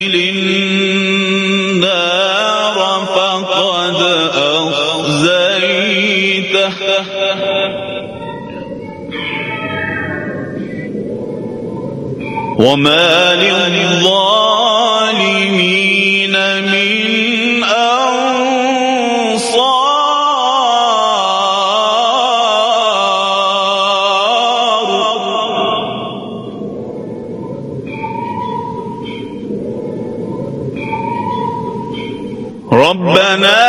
النار فقد أخزيته وما للظالمين من ربنا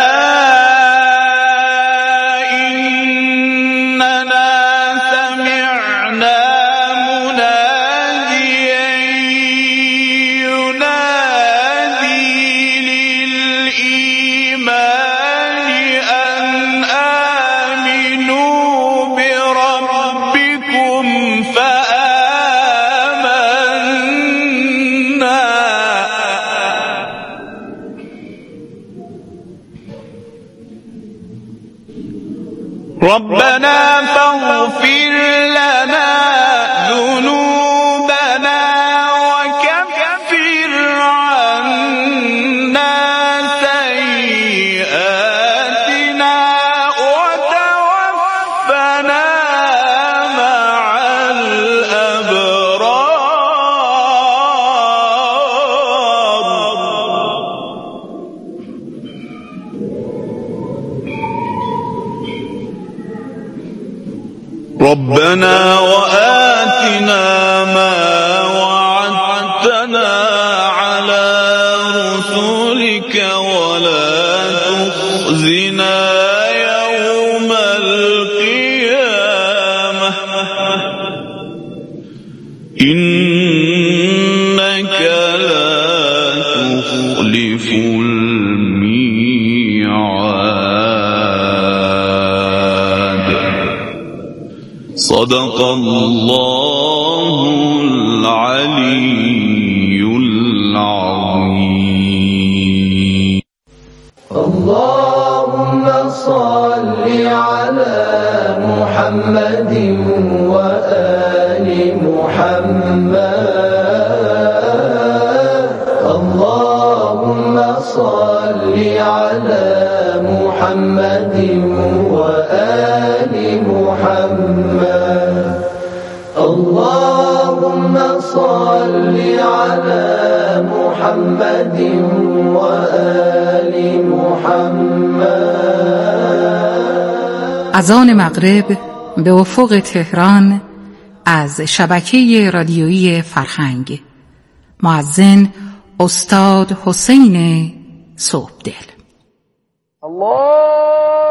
إننا سمعنا مناديا ينادي للإيمان أن آمنوا بربكم فآمنا ربنا فاغفر لنا ذنوبنا وكفر عنا سيئاتنا وتوفنا مع ربنا وآتنا ما وعدتنا على رسلك ولا تخزنا يوم القيامة إنك لا تخلف صدق الله العلي العظيم. اللهم صل على محمد وآل محمد. اللهم صل على محمد وآل محمد. اللهم صل على محمد وآل محمد. از آن مغرب به افق تهران از شبکه رادیویی فرهنگ، مؤذن استاد حسین صبحدل. الله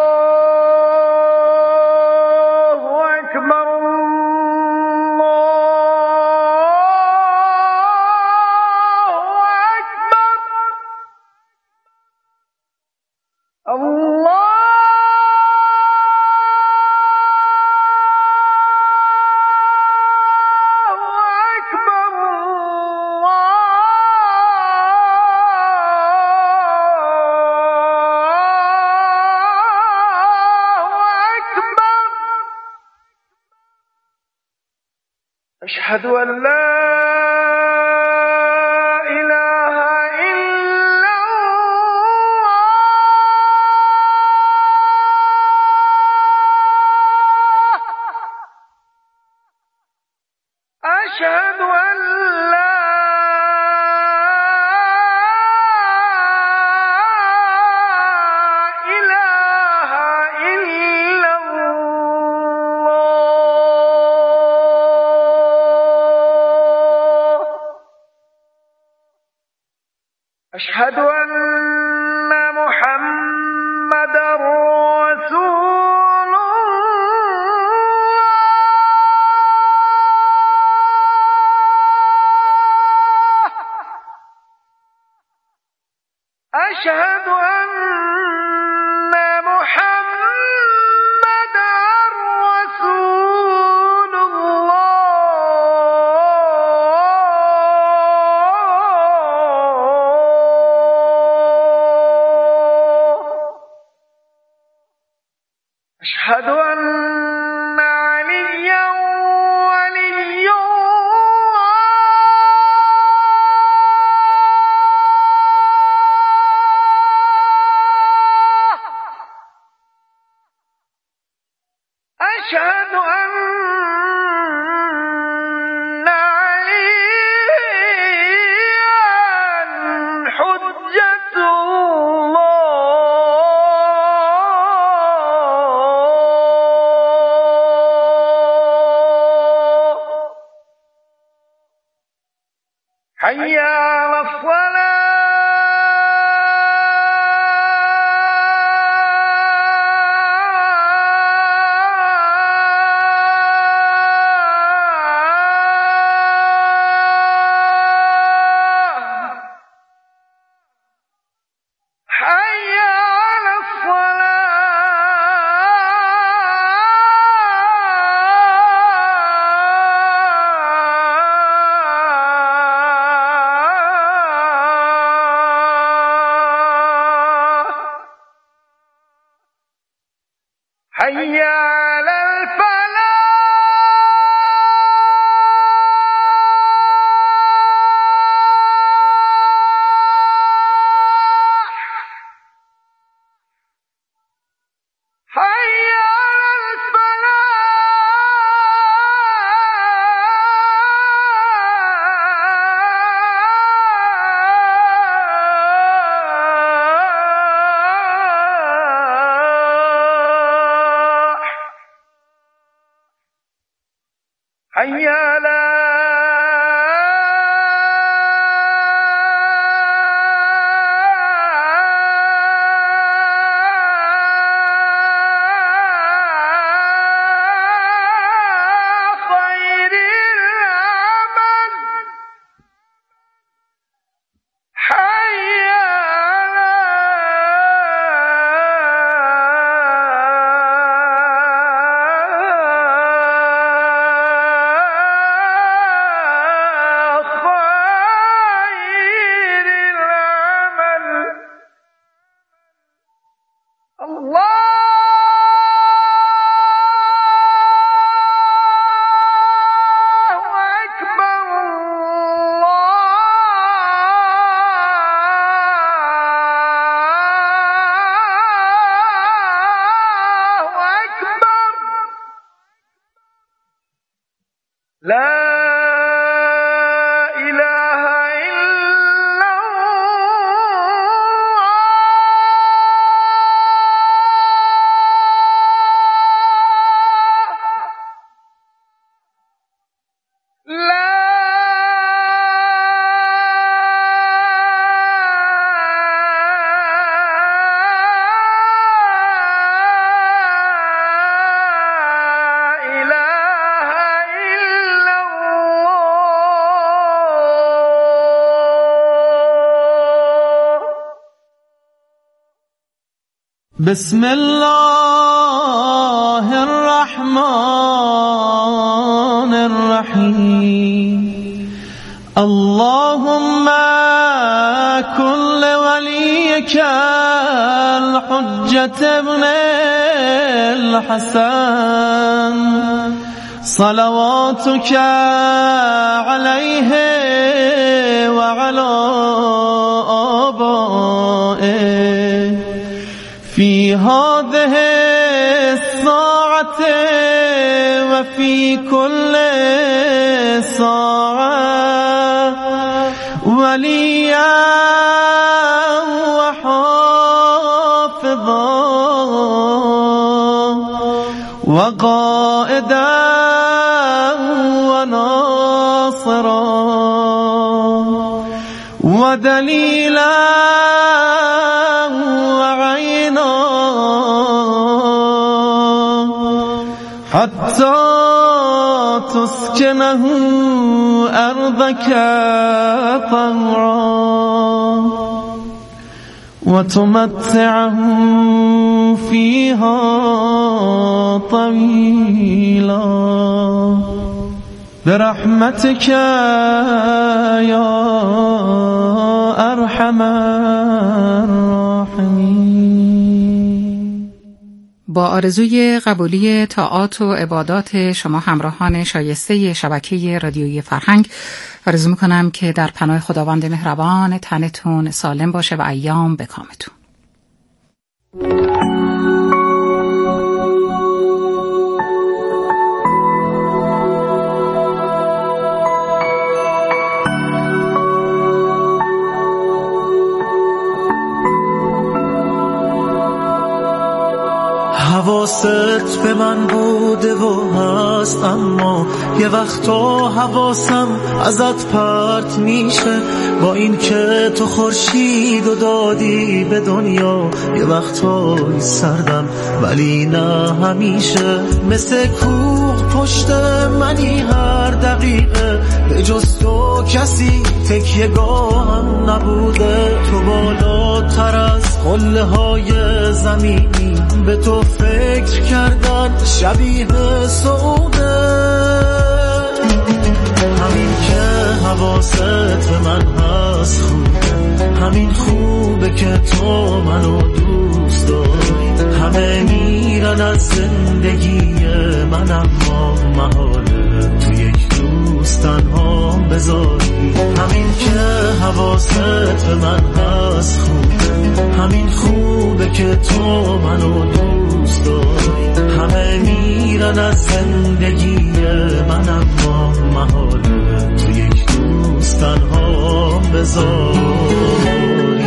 أشهد أن لا إله إلا الله. أشهد أن لا إله إلا الله. أشهد أن محمدا رسول الله. أشهد أن محمدا رسول الله. أشهد أن عليا ولي الله. حي على الفلاح حي على حي على خير العمل حي لا إله إلا الله لا بسم الله الرحمن الرحيم اللهم كن لوليك الحجة ابن الحسن صلواتك عليه وعلى آبائه في هذه الساعة وفي كل ساعة وليا وحافظا وقائدا وناصرا ودليلا حتى تسكنه أرضك طوعا وتمتعه فيها طويلا برحمتك يا أرحم الراحمين. با آرزوی قبولی طاعات و عبادات شما همراهان شایسته شبکه رادیویی فرهنگ، آرزو میکنم که در پناه خداوند مهربان تنتون سالم باشه و ایام به کامتون. حواست به من بوده و هست، اما یه وقتا حواسم ازت پرت میشه. با این که تو خورشید و دادی به دنیا، یه وقتایی سردم ولی نه همیشه. مثل کوه پشت منی هر دقیقه، به جز تو کسی تکیه‌گاهم نبوده. تو بالاتر از قله های زمینی، به تو فکر کردن شبیه سعوده. همین که حواست به من هست خوبه، همین خوبه که تو منو دوست داری. همه میرن از زندگی من، اما محاله تو یک روز تنها بذاری. همین که حواست به من هست خوبه، همین خوبه که تو منو دوست داری. همه میرن از زندگی من، اما محاله تو یک روز تنها بذاری.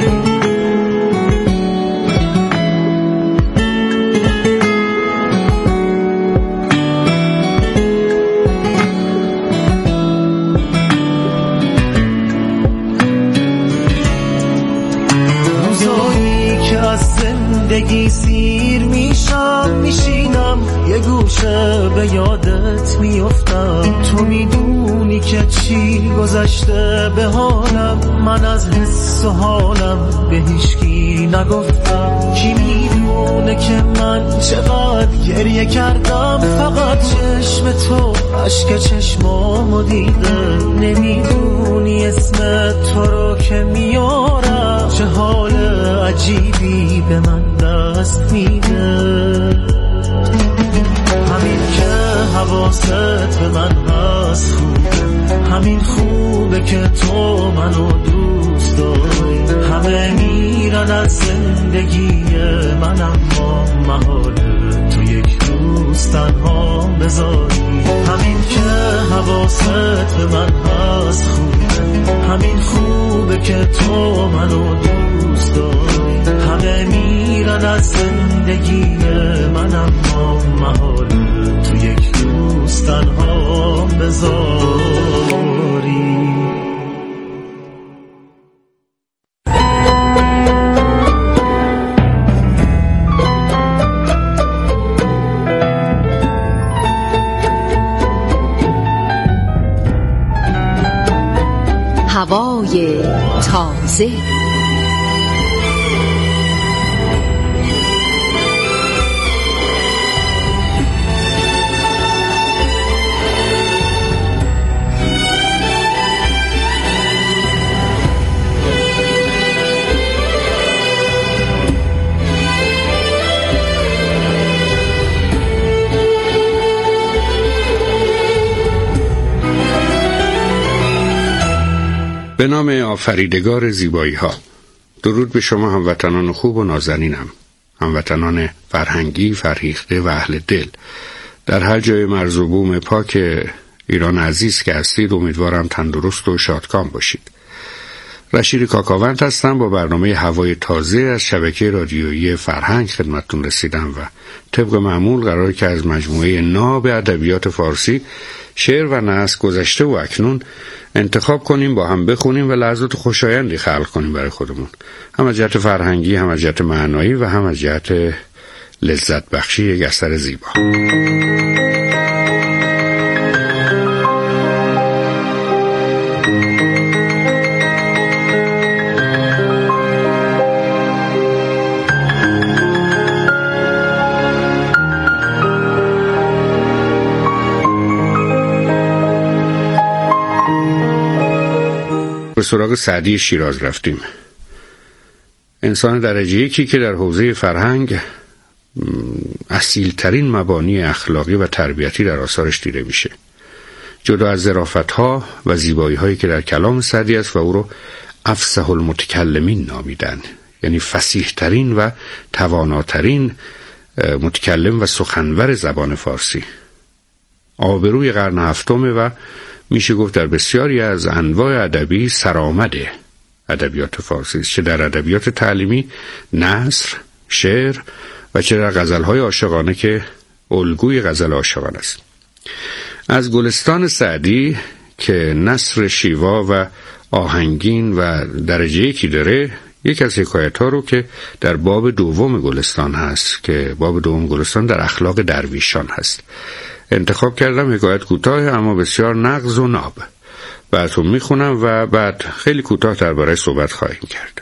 زندگی سیر میشم، میشینم یه گوشه به یادت میافتم. تو میدونی که چی گذشته به حالم، من از حس و حالم به هیچکی نگفتم. کی میدونه که من چقدر گریه کردم، فقط چشم تو اشک چشمامو دیده. نمیدونی اسم تو رو که میارم، چه حال عجیبی به من دست میده. همین که حواست به من هست خوبه، همین خوبه که تو منو دوست داری. همه میرن از زندگی من، اما محاله تو یک روز تنها بذاری. همین که حواست به من هست خوبه، همین خوبه که تو منو دوست داری. همه میرن از زندگی من، اما محاله تو یک روز تنها بذاری. هوای تازه، به نام آفریدگار زیبایی ها. درود به شما هموطنان خوب و نازنینم، هموطنان فرهنگی، فرهیخته و اهل دل در هر جای مرز و بوم پاک ایران عزیز که هستید. امیدوارم تندرست و شادکام باشید. رشید کاکاوند هستم، با برنامه هوای تازه از شبکه رادیویی فرهنگ خدمتتون رسیدم و طبق معمول قراره که از مجموعه ناب ادبیات فارسی شعر و نثر گذشته و اکنون انتخاب کنیم، با هم بخونیم و لحظات خوشایندی خلق کنیم برای خودمون، هم از جهت فرهنگی، هم از جهت معنایی و هم از جهت لذت بخشی یک اثر زیبا. به سراغ سعدی شیراز رفتیم. انسان درجه یکی که در حوزه فرهنگ اصیلترین مبانی اخلاقی و تربیتی در آثارش دیده میشه. جدا از ظرافت‌ها و زیبایی‌هایی که در کلام سعدی است و او رو افصح المتکلمین نامیدن، یعنی فصیح‌ترین و تواناترین متکلم و سخنور زبان فارسی. آبروی قرن هفتمه و میشه گفت در بسیاری از انواع ادبی سرآمده ادبیات فارسی است، چه در ادبیات تعلیمی، نثر، شعر و چه در غزل‌های عاشقانه که الگوی غزل عاشقانه است. از گلستان سعدی که نثر شیوا و آهنگین و درجه یکی داره، یک از حکایت‌ها رو که در باب دوم گلستان هست که باب دوم گلستان در اخلاق درویشان هست انتخاب کردم. حکایت کوتاه اما بسیار نغز و ناب براتون میخونم و بعد خیلی کوتاه درباره صحبت خواهیم کرد.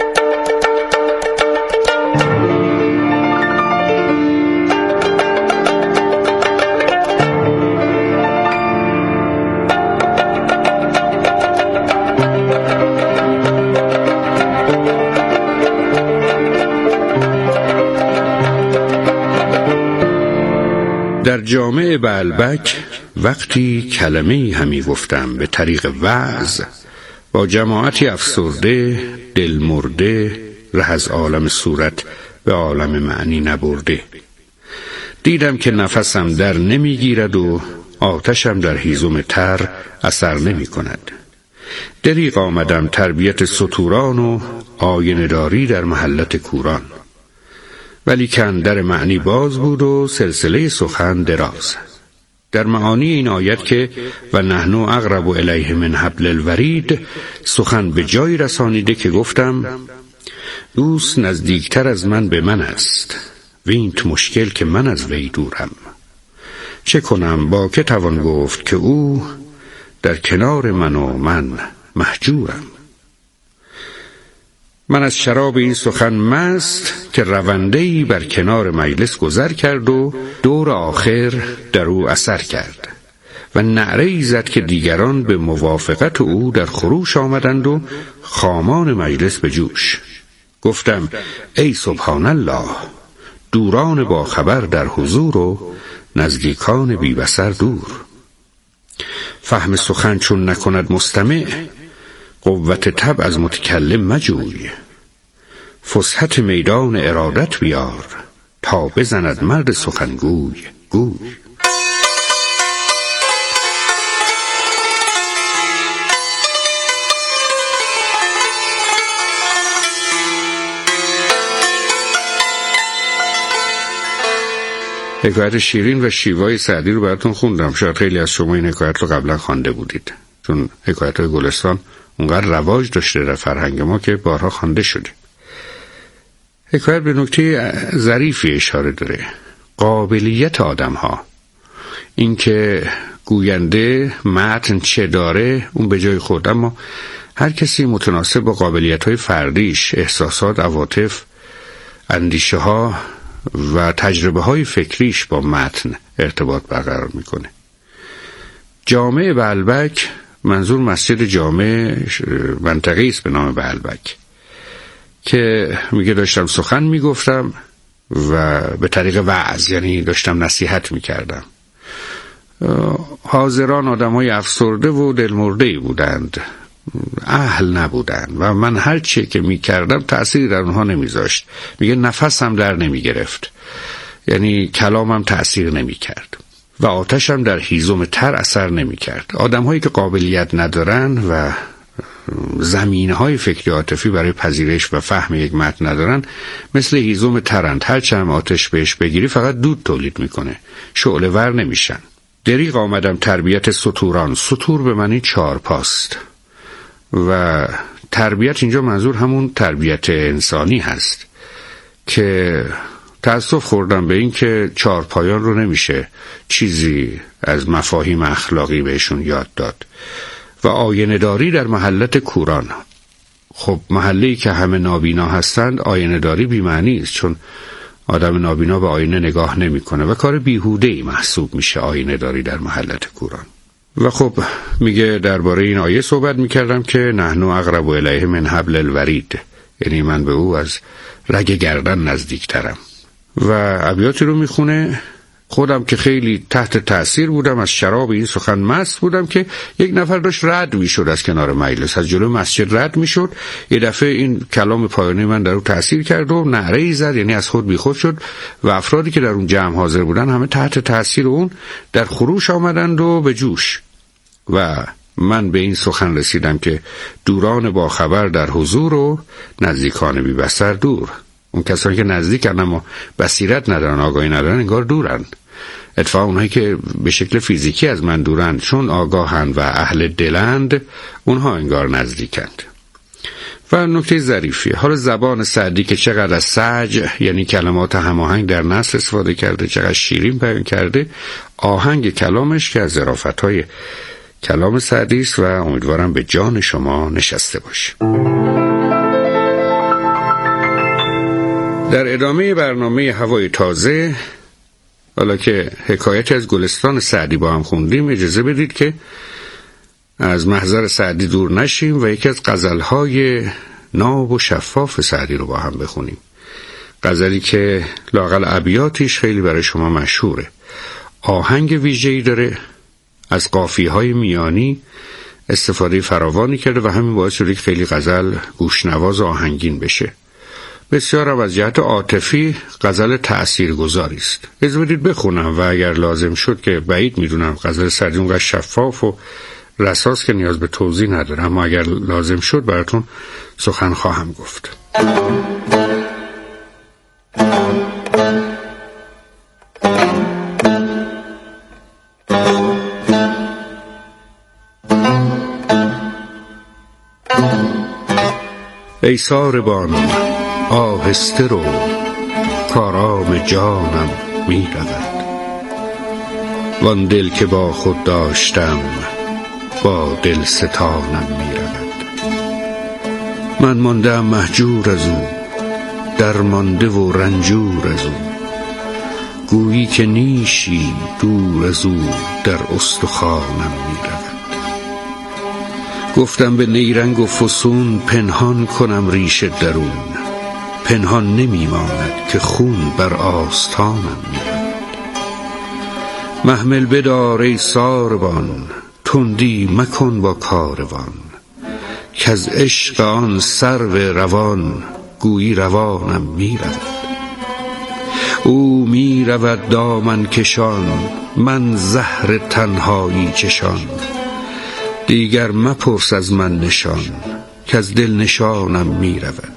در جامع بعلبک وقتی کلمه‌ای همی گفتم به طریق وعظ، با جماعتی افسرده دل مرده ره از عالم صورت به عالم معنی نبرده. دیدم که نفسم در نمیگیرد و آتشم در هیزم تر اثر نمی کند. دریغ آمدم تربیت ستوران و آینه داری در محلت کوران، ولی کن در معنی باز بود و سلسله سخن دراز. در معانی این آیت که و نحن اقرب الیه من حبل الورید سخن به جایی رسانیده که گفتم دوست نزدیکتر از من به من است، وینت مشکل که من از وی دورم. چه کنم با که توان گفت که او در کنار من و من محجورم. من از شراب این سخن مست که رونده‌ای بر کنار مجلس گذر کرد و دور آخر در او اثر کرد و نعره‌ای زد که دیگران به موافقت او در خروش آمدند و خامان مجلس به جوش. گفتم ای سبحان الله، دوران با خبر در حضور و نزدیکان بی بصر دور. فهم سخن چون نکند مستمع، قوت طبع از متکلم مجوی. فصحت میدان ارادت بیار، تا بزند مرد سخنگوی گوی. حکایت شیرین و شیوای سعدی رو براتون خوندم. شاید خیلی از شما این حکایت رو قبلا خوانده بودید، چون حکایت‌های گلستان اونقدر رواج داشته در فرهنگ ما که بارها خوانده شده. حکایت به نکته ظریفی اشاره داره، قابلیت آدم‌ها. این که گوینده متن چه داره اون به جای خود، اما هر کسی متناسب با قابلیت‌های فردیش، احساسات، عواطف، اندیشه‌ها و تجربه‌های فکریش با متن ارتباط برقرار میکنه. جامع بعلبک، منظور مسجد جامع منطقه‌ای است به نام بعلبک که میگه داشتم سخن میگفتم و به طریق وعظ، یعنی داشتم نصیحت میکردم. حاضران آدمای افسرده و دلمرده‌ای بودند، اهل نبودند و من هر چی که میکردم تأثیری در اونها نمیذاشت. میگه نفسم در نمیگرفت، یعنی کلامم تأثیر نمیکرد و آتشم در هیزم تر اثر نمیکرد. آدم‌هایی که قابلیت ندارن و زمینه‌های فکری عاطفی برای پذیرش و فهم یک متن ندارن، مثل هیزم ترند، هر چند آتش بهش بگیری فقط دود تولید میکنه، شعله ور نمیشن. دریغ آمدم تربیت ستوران. ستور به معنی چارپاست و تربیت اینجا منظور همون تربیت انسانی هست که تأسف خوردم به این که چارپایان رو نمیشه چیزی از مفاهیم اخلاقی بهشون یاد داد. و آینه داری در محلت کوران. خب محله‌ای که همه نابینا هستند آینه داری بی معنی است، چون آدم نابینا به آینه نگاه نمی‌کنه و کار بیهوده‌ای محسوب میشه آینه داری در محلت کوران. و خب میگه درباره این آیه صحبت میکردم که نحن اقرب الیه من حبل الورید، یعنی من به او از رگ گردن نزدیکترم. و ابیاتی رو میخونه. خودم که خیلی تحت تأثیر بودم از شراب این سخن مست بودم که یک نفر داشت رد میشد از کنار مجلس، از جلو مسجد رد میشد. یه دفعه این کلام پایانی من در او تأثیر کرد و نعره‌ای زد، یعنی از خود بیخود شد و افرادی که در اون جمع حاضر بودن همه تحت تأثیر اون در خروش آمدند و به جوش. و من به این سخن رسیدم که دوران با خبر در حضور و نزدیکان بی بصر دور. اون کسانی که نزدیکن اما بصیرت ندارن، آگاهی ندارن، انگار دورن. اتفاقا اونهایی که به شکل فیزیکی از من دورن چون آگاهند و اهل دلند، اونها انگار نزدیکند. و نکته ظریفیه، حالا زبان سعدی که چقدر از سج یعنی کلمات هماهنگ در نثر استفاده کرده، چقدر شیرین بیان کرده، آهنگ کلامش که از ظرافت‌های کلام سعدی است و امیدوارم به جان شما نشسته باشه. در ادامه برنامه هوای تازه، حالا که حکایتی از گلستان سعدی با هم خوندیم، اجازه بدید که از محضر سعدی دور نشیم و یکی از غزلهای ناب و شفاف سعدی رو با هم بخونیم. غزلی که لااقل ابیاتش خیلی برای شما مشهوره، آهنگ ویژه‌ای داره، از قافیه‌های میانی استفاده فراوانی کرده و همین باعث شده که خیلی غزل گوشنواز و آهنگین بشه. بسیار از جهت عاطفی غزل تأثیرگذاری است. اجازه بدید بخونم و اگر لازم شد، که بعید میدونم غزل سعدی اونقدر شفاف و رساست که نیاز به توضیح نداره، اما اگر لازم شد براتون سخن خواهم گفت. ای ساربان آهسته رو، کارام جانم می رود، وان دل که با خود داشتم با دل ستانم می رود. من ماندم مهجور از او، درمانده و رنجور از او، گویی که نیشی دور از او در استخوانم می رود. گفتم به نیرنگ و فسون پنهان کنم ریش درون، پنهان نمی ماند که خون بر آستانم می رود. محمل بدار ای ساربان، تندی مکن با کاروان، که از عشق آن سرو روان گویی روانم می رود. او می رود دامن کشان، من زهر تنهایی چشان، دیگر مپرس از من نشان، که از دل نشانم می رود.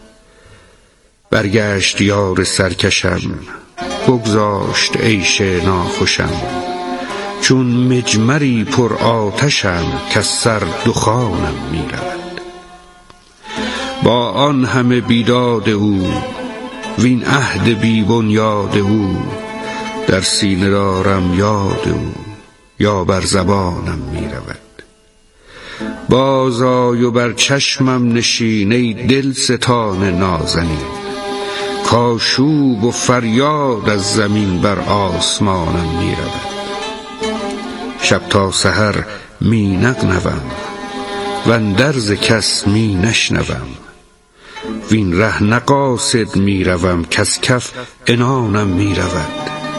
برگشت یار سرکشم، بگذاشت عیش ناخوشم، چون مجمری پر آتشم که سر دخانم می رود. با آن همه بیداد او، وین عهد بی بنیاد او، در سینه دارم یاد او، یا بر زبانم می رود. باز آی و بر چشمم نشین ای دل ستان نازنین، کاشوب و فریاد از زمین بر آسمانم می رود. شب تا سحر می نغنوم و اندرز کس می نشنوم، وین ره نقاصد می روم کز کف عنانم می رود.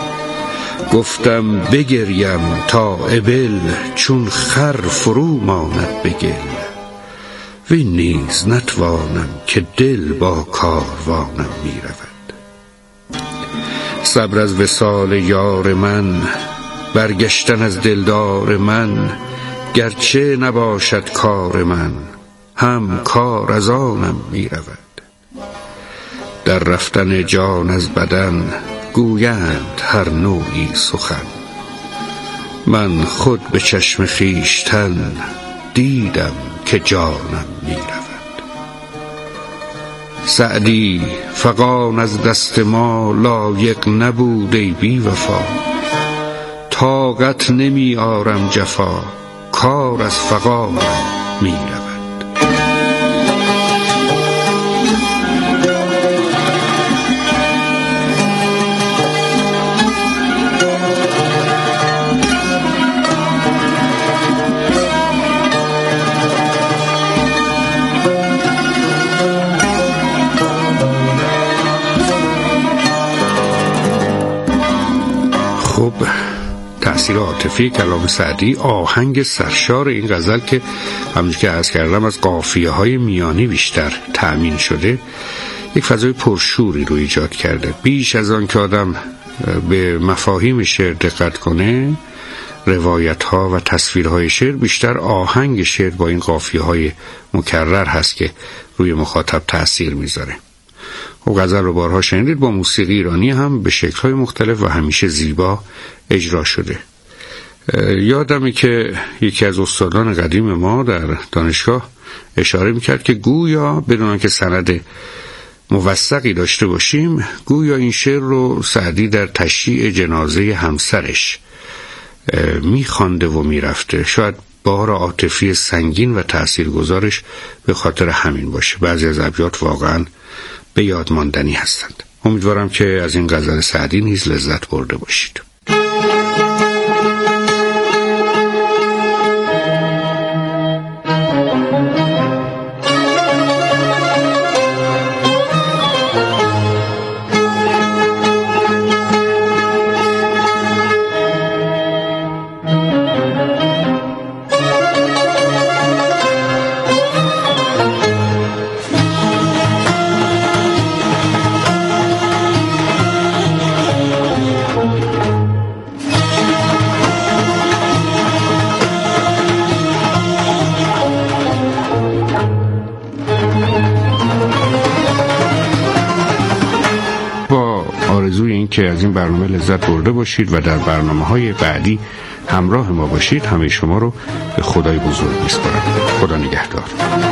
گفتم بگریم تا ابل چون خر فرو ماند بگل، وین نیز نتوانم که دل با کاروانم می رود. صبر از وصال یار من، برگشتن از دلدار من، گرچه نباشد کار من، هم کار از آنم می رود. در رفتن جان از بدن، گویند هر نوعی سخن، من خود به چشم خویشتن دیدم که جانم می رود. سعدی فغان از دست ما لایق نبود ای بی وفا، طاقت نمی آرم جفا، کار از فغانم می رود. خب، تأثیر عاطفی کلام سعدی، آهنگ سرشار این غزل که همونجور که عرض کردم از قافیه‌های میانی بیشتر تأمین شده، یک فضای پرشوری رو ایجاد کرده. بیش از آن که آدم به مفاهیم شعر دقت کنه، روایت‌ها و تصویرهای شعر، بیشتر آهنگ شعر با این قافیه‌های مکرر هست که روی مخاطب تأثیر میذاره. و غزل رو بارها شنیدید، با موسیقی ایرانی هم به شکل‌های مختلف و همیشه زیبا اجرا شده. یادمه که یکی از استادان قدیم ما در دانشگاه اشاره میکرد که گویا بدون که سند موثقی داشته باشیم، گویا این شعر رو سعدی در تشییع جنازه همسرش میخوانده و میرفته. شاید بار عاطفی سنگین و تاثیرگذارش به خاطر همین باشه. بعضی از ابیات واقعا به یاد ماندنی هستند. امیدوارم که از این غزل سعدی نیز لذت برده باشید. آرزوی این که از این برنامه لذت برده باشید و در برنامه‌های بعدی همراه ما باشید، همه شما رو به خدای بزرگ میسپارم. خدا نگهدار.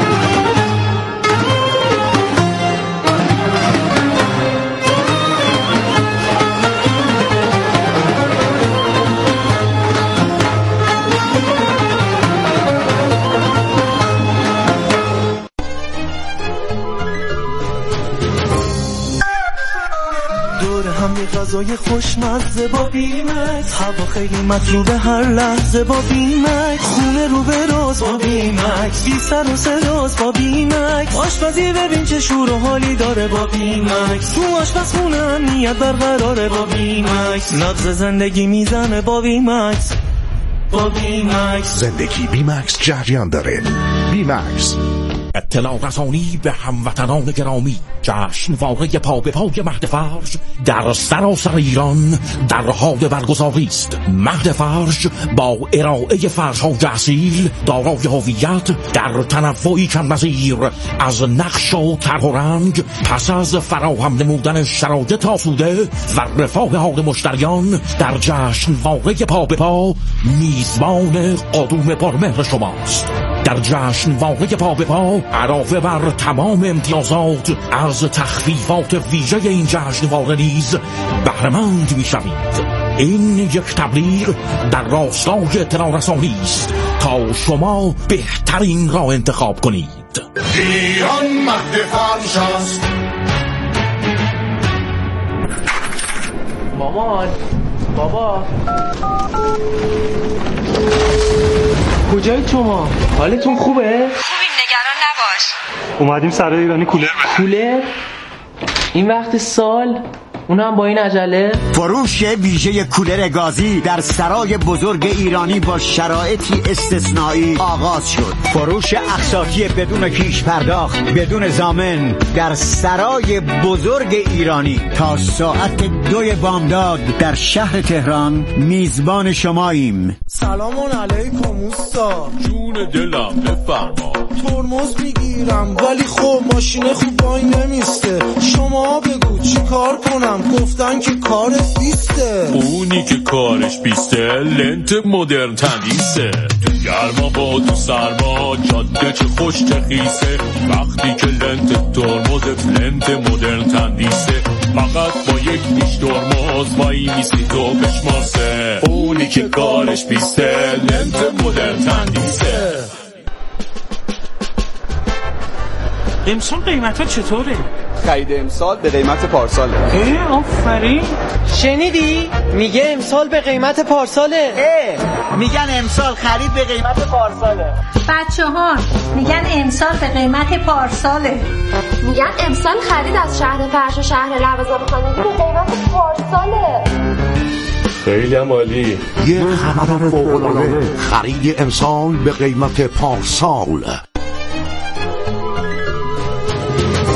غذای خوشمزه با بیمکس، هوا خیلی مطلوبه هر لحظه با بیمکس، خونه رو به راز با بیمکس، بی سر و صداست با بیمکس، آشپزی ببین چه شور و حالی داره با بیمکس، تو آشپزخونه امنیت برقراره با بیمکس، نبض زندگی میزنه با بیمکس، با بیمکس، زندگی بیمکس جریان داره. بیمکس اطلاع رسانی به هموطنان گرامی. جشنواره پا به پای مهد فرج در سراسر ایران در حال برگزاری است. مهد فرج با ارائه فرش‌های اصیل دارای هویت در تنوعی کم‌نظیر از نقش و طرح و رنگ، پس از فراهم نمودن شرایط آسوده و رفاه حال مشتریان در جشنواره پا به پا میزبان قدوم پرمهر شماست. در جشنواره پا به پا علاوه بر تمام امتیازات از تخفیفات ویژه این جشنواره نیز بهره‌مند می‌شوید. این یک تبلیغ در راستای اطلاع رسانی است تا شما بهترین را انتخاب کنید. ایران مهد فرش است. مامان، بابا، کجایی شما؟ حالتون خوبه؟ خوبیم، نگران نباش. اومدیم سرای ایرانی کولر بخریم. کولر؟ این وقت سال؟ اونم با این عجله؟ فروش ویژه کولر گازی در سرای بزرگ ایرانی با شرایطی استثنایی آغاز شد. فروش اقساطی بدون پیش پرداخت، بدون ضامن در سرای بزرگ ایرانی تا ساعت 2 بامداد در شهر تهران میزبان شماییم. سلام علیکم اوستا. جون دلم بفرما. ترمز میگیرم ولی خب ماشین خوب وای نمیسته. شما بگو چی کار کنم؟ گفتن که کارت بیسته. اونی که کارش بیسته لنت مدرن تندیسه. تو گرما با تو سرما جاده چه خوش تخیسه. وقتی که لنت ترمزت لنت مدرن تندیسه. فقط با یک پیش ترمز وای میسی تو بشماسه. اونی که کارش بیسته لنت مدرن تندیسه. امسال قیمت ها چطوره؟ خرید امسال به قیمت پارساله. آفرین. شنیدی؟ میگه امسال به قیمت پارساله. میگن امسال خرید به قیمت پارساله. بچه‌ها میگن امسال به قیمت پارساله. میگن امسال خرید از شهر فرش و شهر لوازم خانگی به قیمت پارساله. خیلی عالی. یه خبر فوق‌العاده. خرید امسال به قیمت پارسال.